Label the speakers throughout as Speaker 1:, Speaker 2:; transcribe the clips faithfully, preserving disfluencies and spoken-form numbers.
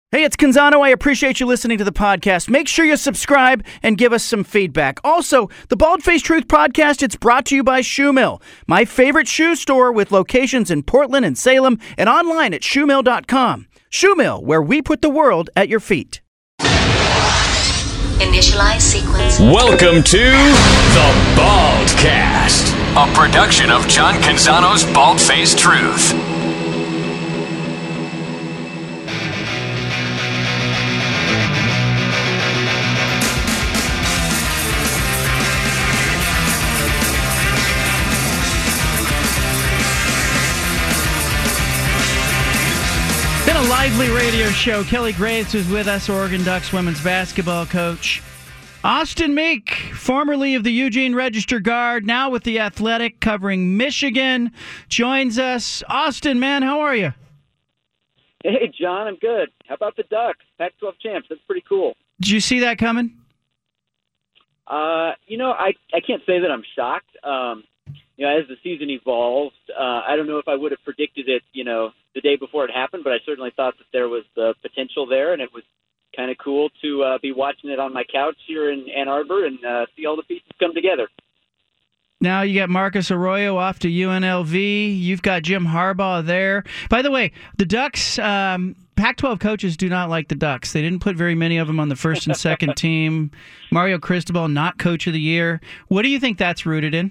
Speaker 1: Hey, it's Canzano. I appreciate you listening to the podcast. Make sure you subscribe and give us some feedback. Also, the Bald Face Truth podcast, it's brought to you by Shoe Mill, my favorite shoe store with locations in Portland and Salem and online at shoe mill dot com. Shoe Mill, where we put the world at your feet.
Speaker 2: Initialize sequence.
Speaker 3: Welcome to the Baldcast, a production of John Canzano's Bald Face Truth.
Speaker 1: Been a lively radio show. Kelly Graves was with us, Oregon Ducks women's basketball coach. Austin Meek, formerly of the Eugene Register Guard, now with the Athletic, covering Michigan, joins us. Austin, man, how are you?
Speaker 4: Hey, John, I'm good. How about the Ducks? Pac twelve champs. That's pretty cool.
Speaker 1: Did you see that coming?
Speaker 4: Uh, you know, I, I can't say that I'm shocked. Um, you know, as the season evolved, uh, I don't know if I would have predicted it, you know, the day before it happened, but I certainly thought that there was the potential there, and it was kind of cool to uh, be watching it on my couch here in Ann Arbor and uh, see all the pieces come together.
Speaker 1: Now you got Marcus Arroyo off to U N L V. You've got Jim Harbaugh there. By the way, the Ducks, um, Pac twelve coaches do not like the Ducks. They didn't put very many of them on the first and second team. Mario Cristobal, not coach of the year. What do you think that's rooted in?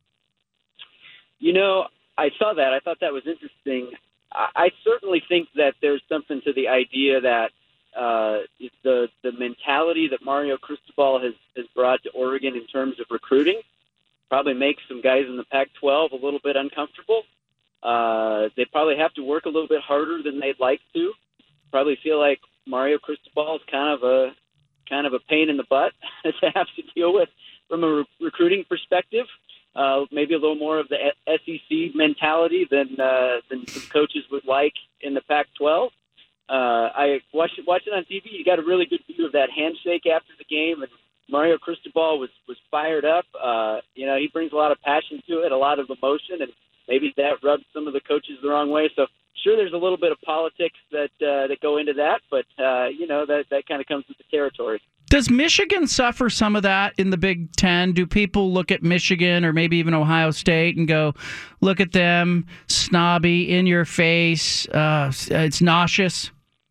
Speaker 4: You know, I saw that. I thought that was interesting. I, I certainly think that there's something to the idea that uh, the the mentality that Mario Cristobal has, has brought to Oregon in terms of recruiting probably makes some guys in the Pac twelve a little bit uncomfortable. Uh, they probably have to work a little bit harder than they'd like to. Probably feel like Mario Cristobal is kind of a kind of a pain in the butt to have to deal with from a re- recruiting perspective. Uh, maybe a little more of the S E C mentality than uh, than some coaches would like in the Pac twelve. Uh, I watched it, watched it on T V. You got a really good view of that handshake after the game, and Mario Cristobal was was fired up. Uh, you know, he brings a lot of passion to it, a lot of emotion, and maybe that rubs some of the coaches the wrong way. So, sure, there's a little bit of politics that uh, that go into that, but uh, you know that that kind of comes with the territory.
Speaker 1: Does Michigan suffer some of that in the Big Ten? Do people look at Michigan or maybe even Ohio State and go, look at them, snobby, in your face, uh, it's nauseous?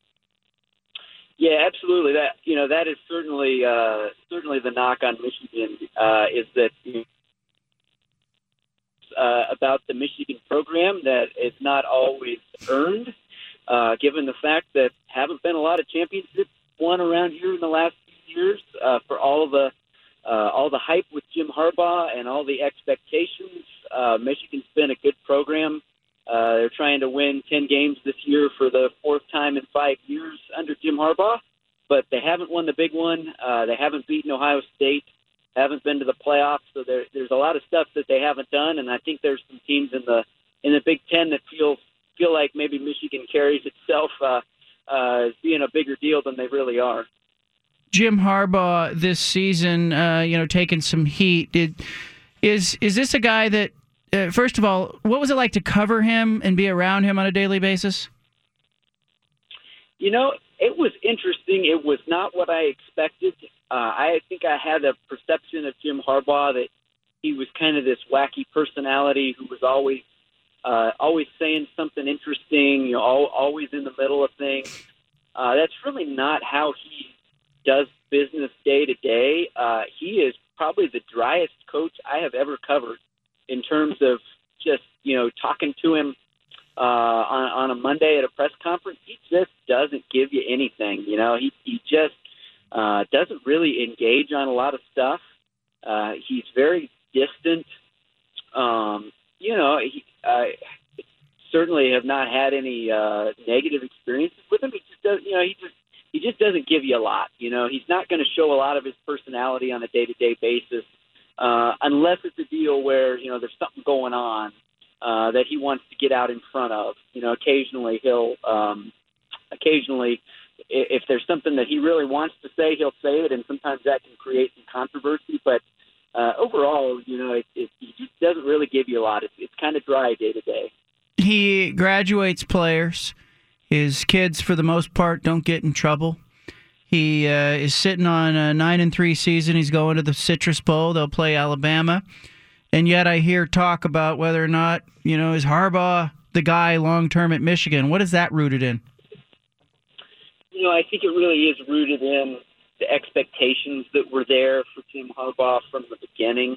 Speaker 4: Yeah, absolutely. That you know that is certainly uh, certainly the knock on Michigan uh, is that you know, uh, about the Michigan program that it's not always earned, uh, given the fact that haven't been a lot of championships won around here in the last years uh, for all the uh, all the hype with Jim Harbaugh and all the expectations. Uh, Michigan's been a good program. Uh, they're trying to win ten games this year for the fourth time in five years under Jim Harbaugh, but they haven't won the big one. Uh, they haven't beaten Ohio State, haven't been to the playoffs, so there, there's a lot of stuff that they haven't done, and I think there's some teams in the in the Big Ten that feel feel like maybe Michigan carries itself uh, uh, as being a bigger deal than they really are.
Speaker 1: Jim Harbaugh this season, uh, you know, taking some heat. Did, is is this a guy that, uh, first of all, what was it like to cover him and be around him on a daily basis?
Speaker 4: You know, it was interesting. It was not what I expected. Uh, I think I had a perception of Jim Harbaugh that he was kind of this wacky personality who was always uh, always saying something interesting, you know, all, always in the middle of things. Uh, that's really not how he does business day to day. Uh, he is probably the driest coach I have ever covered in terms of just, you know, talking to him uh, on, on a Monday at a press conference. He just doesn't give you anything. You know, he, he just uh, doesn't really engage on a lot of stuff. Uh, he's very distant. Um, you know, he, I certainly have not had any uh, negative experiences with him. He just does, you know, he just, He just doesn't give you a lot. You know, he's not going to show a lot of his personality on a day-to-day basis uh, unless it's a deal where, you know, there's something going on uh, that he wants to get out in front of. You know, occasionally he'll um, occasionally if there's something that he really wants to say, he'll say it, and sometimes that can create some controversy. But uh, overall, you know, it, it, he just doesn't really give you a lot. It's, it's kind of dry day to day.
Speaker 1: He graduates players. His kids, for the most part, don't get in trouble. He uh, is sitting on a nine and three season. He's going to the Citrus Bowl. They'll play Alabama. And yet I hear talk about whether or not, you know, is Harbaugh the guy long-term at Michigan? What is that rooted in?
Speaker 4: You know, I think it really is rooted in the expectations that were there for Jim Harbaugh from the beginning.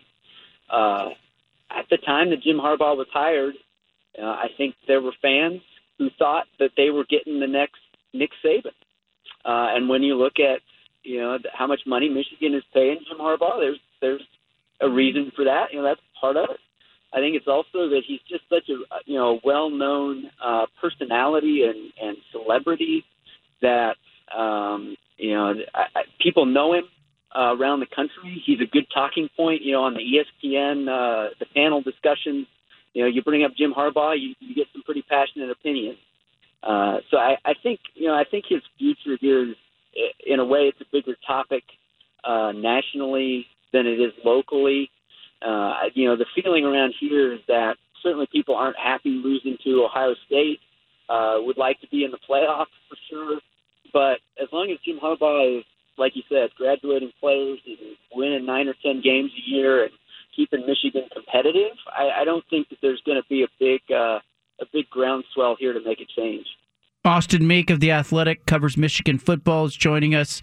Speaker 4: Uh, at the time that Jim Harbaugh was hired, uh, I think there were fans who thought that they were getting the next Nick Saban. Uh, and when you look at, you know, how much money Michigan is paying Jim Harbaugh, there's there's a reason for that. You know, that's part of it. I think it's also that he's just such a, you know, well-known uh, personality and, and celebrity that, um, you know, I, I, people know him uh, around the country. He's a good talking point, you know, on the E S P N, uh, the panel discussions. You know, you bring up Jim Harbaugh, you, you get some pretty passionate opinions. Uh, so I, I think, you know, I think his future here is, in a way, it's a bigger topic uh, nationally than it is locally. Uh, you know, the feeling around here is that certainly people aren't happy losing to Ohio State, uh, would like to be in the playoffs for sure. But as long as Jim Harbaugh is, like you said, graduating players and winning nine or ten games a year and keeping Michigan competitive, I, I don't think that there's going to be a big uh, a big groundswell here to make a change.
Speaker 1: Austin Meek of The Athletic covers Michigan football is joining us.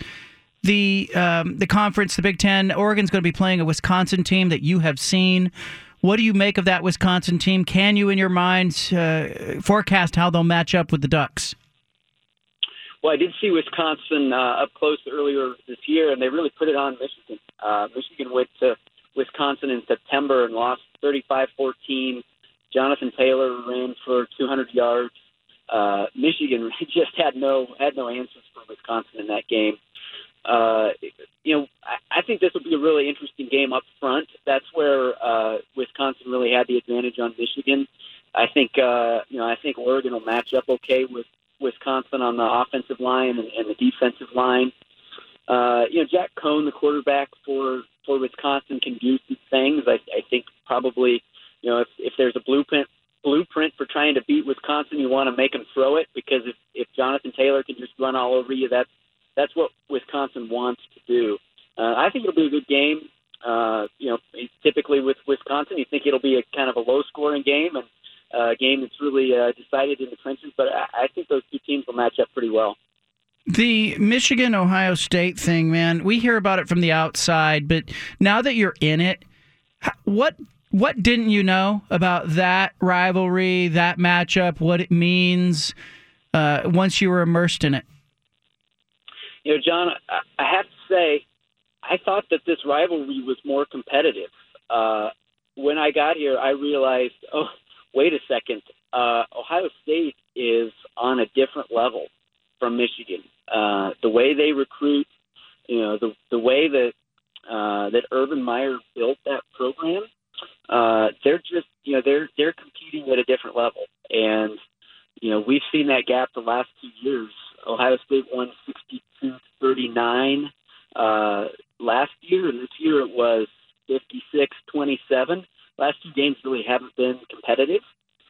Speaker 1: The um, the conference, the Big Ten, Oregon's going to be playing a Wisconsin team that you have seen. What do you make of that Wisconsin team? Can you, in your mind, uh, forecast how they'll match up with the Ducks?
Speaker 4: Well, I did see Wisconsin uh, up close earlier this year, and they really put it on Michigan. Uh, Michigan went to Wisconsin in September and lost thirty-five fourteen. Jonathan Taylor ran for two hundred yards. Uh, Michigan just had no had no answers for Wisconsin in that game. Uh, you know, I, I think this will be a really interesting game up front. That's where uh, Wisconsin really had the advantage on Michigan. I think uh, you know I think Oregon will match up okay with Wisconsin on the offensive line and, and the defensive line. Uh, you know, Jack Cohn, the quarterback for for Wisconsin, can do some things. I, I think probably. You know, if, if there's a blueprint blueprint for trying to beat Wisconsin, you want to make them throw it, because if, if Jonathan Taylor can just run all over you, that's that's what Wisconsin wants to do. Uh, I think it'll be a good game. Uh, you know, typically with Wisconsin, you think it'll be a kind of a low-scoring game and uh, a game that's really uh, decided in the trenches. But I, I think those two teams will match up pretty well.
Speaker 1: The Michigan-Ohio State thing, man, we hear about it from the outside, but now that you're in it, what – What didn't you know about that rivalry, that matchup, what it means uh, once you were immersed in it?
Speaker 4: You know, John, I have to say, I thought that this rivalry was more competitive. Uh, when I got here, I realized, oh, wait a second, uh, Ohio State is on a different level from Michigan. Uh, the way they recruit, you know, the the way that uh, that Urban Meyer built that program. Uh, they're just, you know, they're they're competing at a different level, and you know we've seen that gap the last two years. Ohio State won sixty-two thirty-nine uh, last year, and this year it was fifty-six twenty-seven. Last two games really haven't been competitive,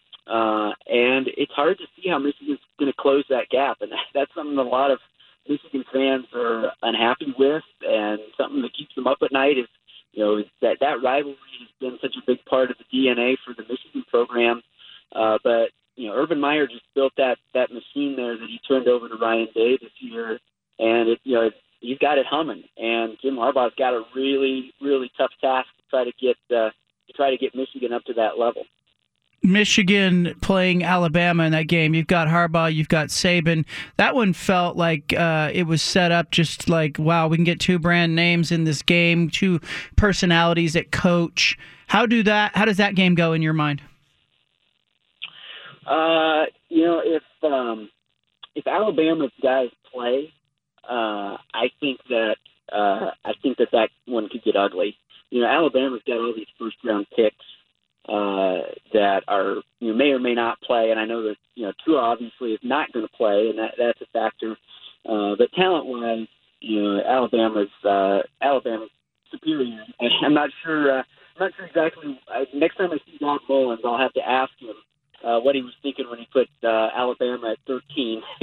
Speaker 4: uh, and it's hard to see how Michigan's going to close that gap, and that's something a lot of Michigan fans are unhappy with, and something that keeps them up at night is. You know, that, that rivalry has been such a big part of the D N A for the Michigan program. Uh, but, you know, Urban Meyer just built that, that machine there that he turned over to Ryan Day this year. And, it, you know, it, he's got it humming. And Jim Harbaugh's got a really, really tough task to try to get uh, to try to get Michigan up to that level.
Speaker 1: Michigan playing Alabama in that game. You've got Harbaugh, you've got Saban. That one felt like uh, it was set up just like, wow, we can get two brand names in this game, two personalities at coach. How do that? How does that game go in your mind?
Speaker 4: Uh, you know, if um, if Alabama's guys play, uh, I think that uh, I think that that one could get ugly. You know, Alabama's got all these first round picks. Uh, that are you know, may or may not play, and I know that you know Tua obviously is not going to play, and that that's a factor. Uh, but talent-wise, you know Alabama's uh, Alabama's superior. And I'm not sure. Uh, I'm not sure exactly. I, next time I see Doc Mullins, I'll have to ask him uh, what he was thinking when he put uh, Alabama at thirteen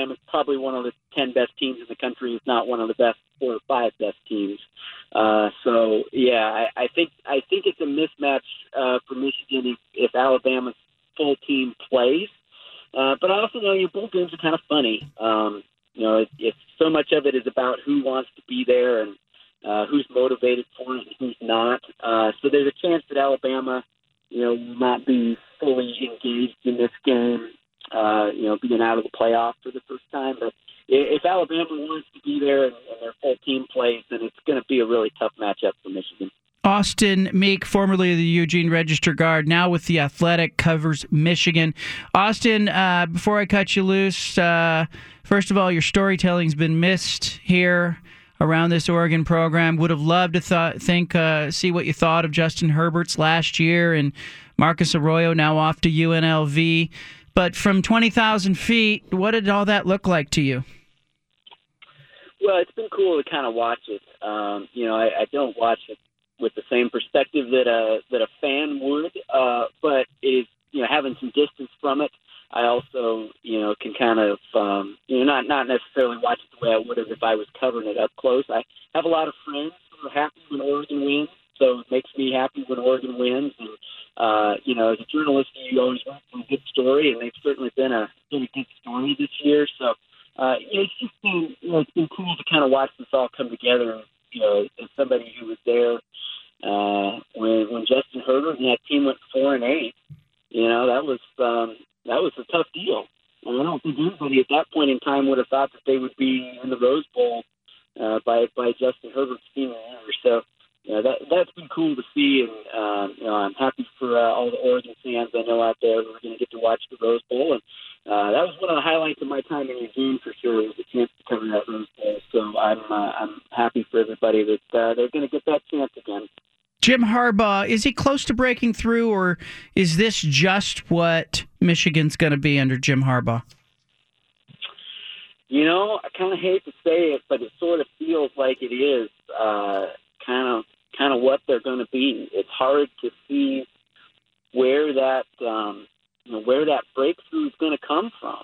Speaker 4: Alabama is probably one of the ten best teams in the country, if not one of the best four or five best teams. Uh, so yeah, I, I think I think it's a mismatch uh, for Michigan if, if Alabama's full team plays. Uh, but I also know your bowl games are kind of funny. Um, you know, it, it's so much of it is about who wants to be there and uh, who's motivated for it and who's not. Uh, so there's a chance that Alabama, you know, will not be fully engaged in this game. Uh, you know, being out of the playoff for the first time, but if Alabama wants to be there and, and their full team plays, then it's going to be a really tough matchup for Michigan.
Speaker 1: Austin Meek, formerly of the Eugene Register Guard, now with The Athletic, covers Michigan. Austin, uh, before I cut you loose, uh, first of all, your storytelling's been missed here around this Oregon program. Would have loved to th- think, uh, see what you thought of Justin Herbert's last year and Marcus Arroyo now off to U N L V. But from twenty thousand feet, what did all that look like to you?
Speaker 4: Well, it's been cool to kind of watch it. Um, you know, I, I don't watch it with the same perspective that a that a fan would, uh, but it is, you know, having some distance from it. I also, you know, can kind of, um, you know, not not necessarily watch it the way I would have if I was covering it up close. I have a lot of friends who are happy when Oregon wins, so it makes me happy when Oregon wins. And uh, you know, as a journalist, you always want a good story, and they've certainly been a been a good story this year. So uh, you know, it's just been, you know, it's been cool to kind of watch this all come together. You know, as somebody who was there uh, when when Justin Herbert and that team went four and eight, you know, that was um, that was a tough deal. And I don't think anybody at that point in time would have thought that they would be in the Rose Bowl uh, by by Justin Herbert's senior year. So. Yeah, that, that's been cool to see, and uh, you know, I'm happy for uh, all the Oregon fans I know out there who are going to get to watch the Rose Bowl. And uh, that was one of the highlights of my time in Eugene for sure, was the chance to cover that Rose Bowl. So I'm uh, I'm happy for everybody that uh, they're going to get that chance again.
Speaker 1: Jim Harbaugh, is he close to breaking through, or is this just what Michigan's going to be under Jim Harbaugh?
Speaker 4: You know, I kind of hate to say it, but it sort of feels like it is uh, kind of. kind of what they're going to be. It's hard to see where that um, you know, where that breakthrough is going to come from.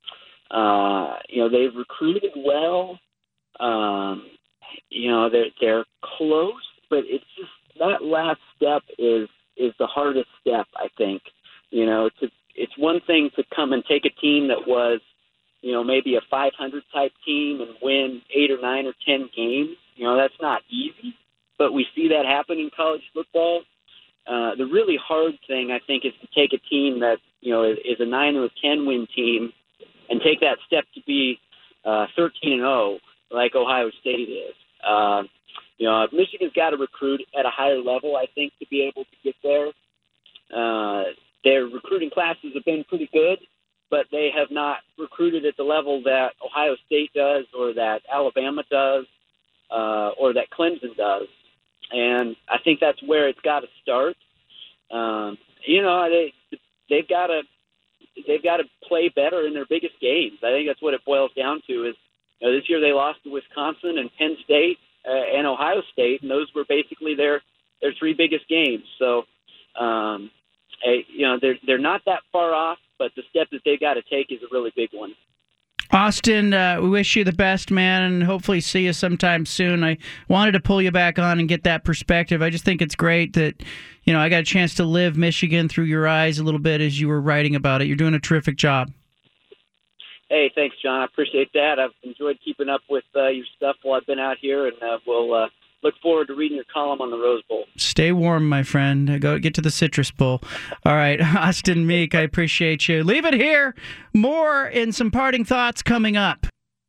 Speaker 4: Uh, you know, they've recruited well. Um, you know, they're they're close, but it's just that last step is is the hardest step, I think. You know, to, it's one thing to come and take a team that was, you know, maybe a five hundred type team and win eight or nine or ten games. You know, that's not easy. But we see that happen in college football. Uh, the really hard thing, I think, is to take a team that, you know, is, is a nine or a ten win team and take that step to be uh, thirteen and oh, like Ohio State is. Uh, you know, Michigan's got to recruit at a higher level, I think, to be able to get there. Uh, their recruiting classes have been pretty good, but they have not recruited at the level that Ohio State does, or that Alabama does, uh, or that Clemson does. And I think that's where it's got to start. Um, you know, they they've got to they've got to play better in their biggest games. I think that's what it boils down to. Is, you know, this year they lost to Wisconsin and Penn State uh, and Ohio State, and those were basically their their three biggest games. So, um, a, you know, they're they're not that far off, but the step that they've got to take is a really big one.
Speaker 1: Austin, uh, we wish you the best, man, and hopefully see you sometime soon. I wanted to pull you back on and get that perspective. I just think it's great that, you know, I got a chance to live Michigan through your eyes a little bit as you were writing about it. You're doing a terrific job.
Speaker 4: Hey, thanks, John. I appreciate that. I've enjoyed keeping up with uh, your stuff while I've been out here, and uh, we'll uh, look forward to reading your column on the Rose Bowl.
Speaker 1: Stay warm, my friend. Go get to the Citrus Bowl. All right, Austin Meek, I appreciate you. Leave it here. More in some parting thoughts coming up.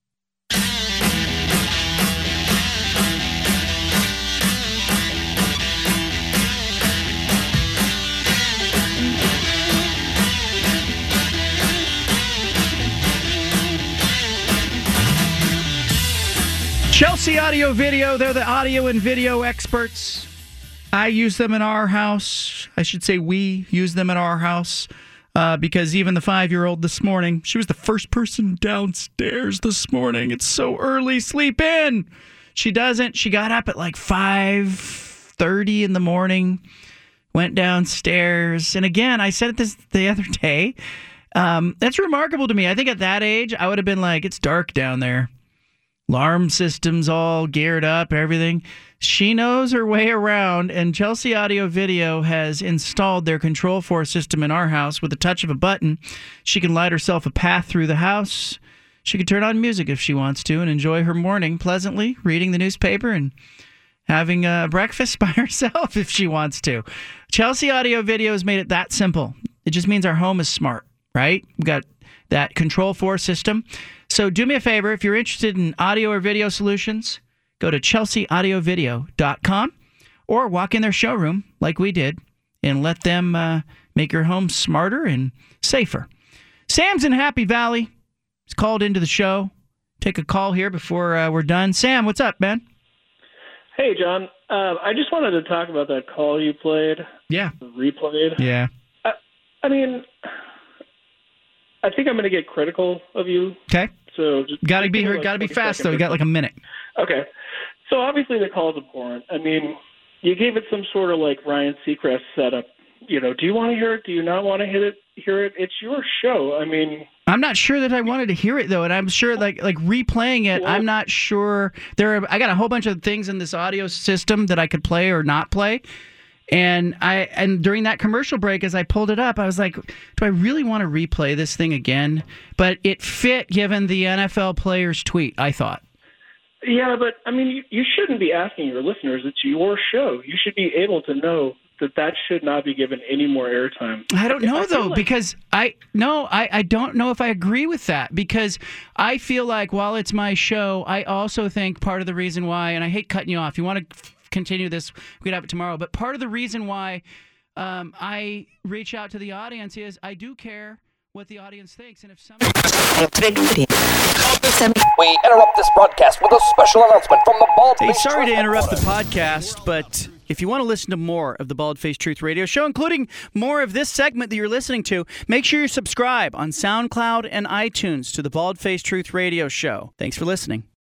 Speaker 1: Chelsea Audio Video, they're the audio and video experts. I use them in our house. I should say we use them in our house uh, because even the five-year-old this morning, she was the first person downstairs this morning. It's so early. Sleep in. She doesn't. She got up at like five thirty in the morning, went downstairs. And again, I said it this the other day, Um, that's remarkable to me. I think at that age, I would have been like, it's dark down there. Alarm systems all geared up, everything. She knows her way around, and Chelsea Audio Video has installed their Control four system in our house. With the touch of a button, she can light herself a path through the house. She can turn on music if she wants to and enjoy her morning pleasantly, reading the newspaper and having uh, breakfast by herself if she wants to. Chelsea Audio Video has made it that simple. It just means our home is smart, right? We've got that Control four system. So do me a favor, if you're interested in audio or video solutions, go to chelsea audio video dot com or walk in their showroom like we did and let them uh, make your home smarter and safer. Sam's in Happy Valley. He's called into the show. Take a call here before uh, we're done. Sam, what's up, man?
Speaker 2: Hey, John. Uh, I just wanted to talk about that call you played.
Speaker 1: Yeah.
Speaker 2: Replayed.
Speaker 1: Yeah.
Speaker 2: I, I mean, I think I'm going to get critical of you.
Speaker 1: Okay.
Speaker 2: So just
Speaker 1: gotta be
Speaker 2: like,
Speaker 1: gotta be
Speaker 2: like
Speaker 1: fast though. You got like a minute.
Speaker 2: Okay. So obviously the call is abhorrent. I mean, you gave it some sort of like Ryan Seacrest setup. You know, do you want to hear it? Do you not want to hear it? Hear it? It's your show. I mean,
Speaker 1: I'm not sure that I wanted to hear it though, and I'm sure like like replaying it. Well, I'm not sure. There, are, I got a whole bunch of things in this audio system that I could play or not play. And I and during that commercial break, as I pulled it up, I was like, do I really want to replay this thing again? But it fit given the N F L player's tweet, I thought.
Speaker 2: Yeah, but I mean, you, you shouldn't be asking your listeners. It's your show. You should be able to know that that should not be given any more airtime.
Speaker 1: I don't know, I though,
Speaker 2: like-
Speaker 1: because I no, I, I don't know if I agree with that, because I feel like while it's my show, I also think part of the reason why, and I hate cutting you off, you want to continue this, we could have it tomorrow, but part of the reason why um, I reach out to the audience is I do care what the audience thinks, and if somebody...
Speaker 5: We interrupt this broadcast with a special announcement from the Bald
Speaker 1: Hey,
Speaker 5: Face
Speaker 1: sorry to
Speaker 5: Truth
Speaker 1: interrupt the
Speaker 5: Reporter.
Speaker 1: podcast, but if you want to listen to more of the Bald Face Truth Radio Show, including more of this segment that you're listening to, make sure you subscribe on SoundCloud and iTunes to the Bald Face Truth Radio Show. Thanks for listening.